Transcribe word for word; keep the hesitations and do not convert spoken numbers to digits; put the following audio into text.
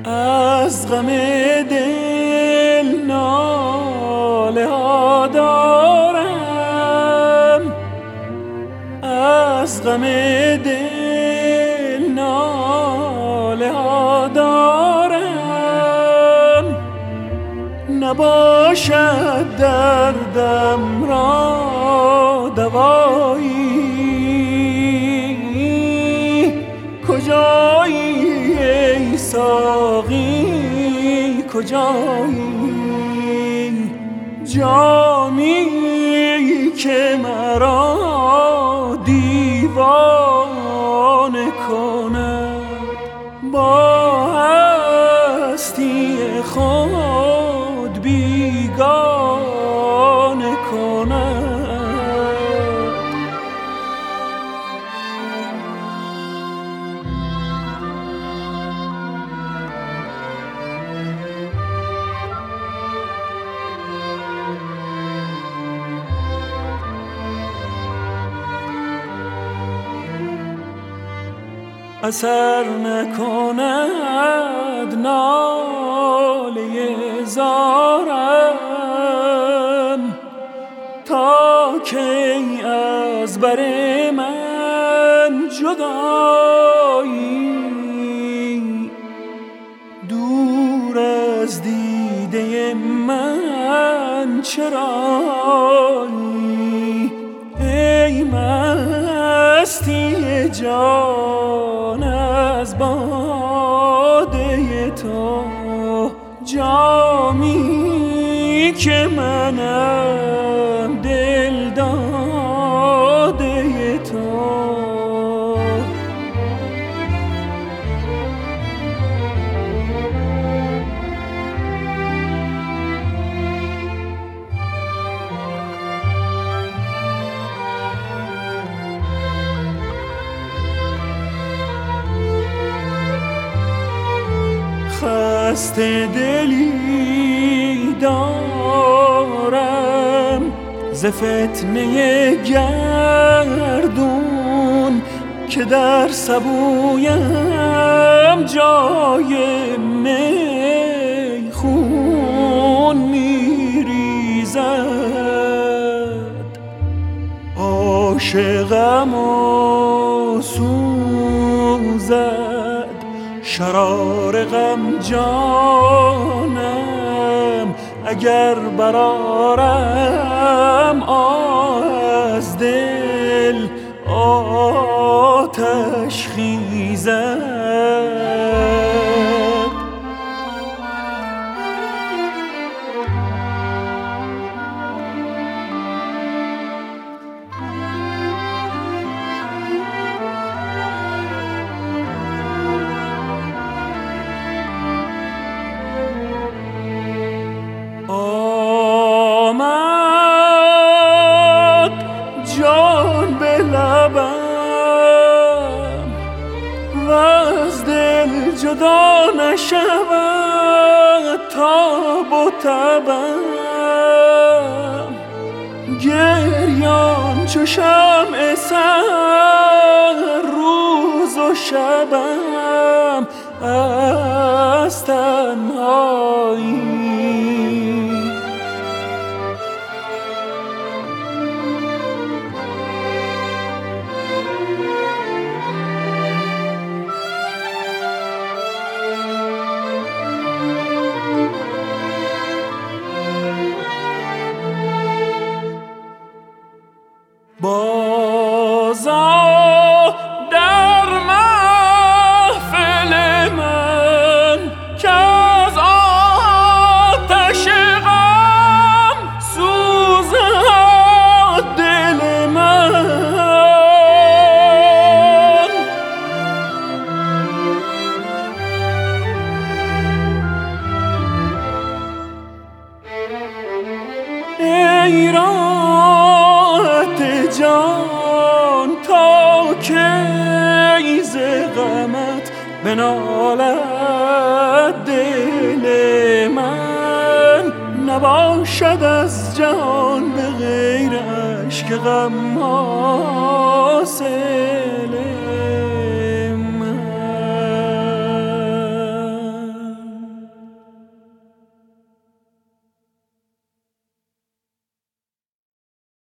از غم دل ناله ها دارم، از غم دل ناله ها دارم. نباشد دردم را دوایی، کجایی ای ساقی کجایی؟ جامی که مرا دیوانه کند، با هستی خود بیگانه کند. اثر نکند ناله زارم، تا کی از بر من جدایی؟ دور از دیده من چرایی؟ ای مستی جان از باده تو، جامی که منم دل داده تو. خسته دلی دارم ز فتنه گردون، که در سبویم جای میخون میریزد. عاشقم و سوزد شرار غم جانم، اگر برآرم از دل آتش خیزد. جدا نشود تاب و تبم، گریان چو شمع سر روز و شبم از تنهایی. بازا در محفل من که از آتش غم سوزد دل من. ای راحت جان تا کی ز غمت بنالد دل من، نباشد از جان به غیر اشک غم حاصله.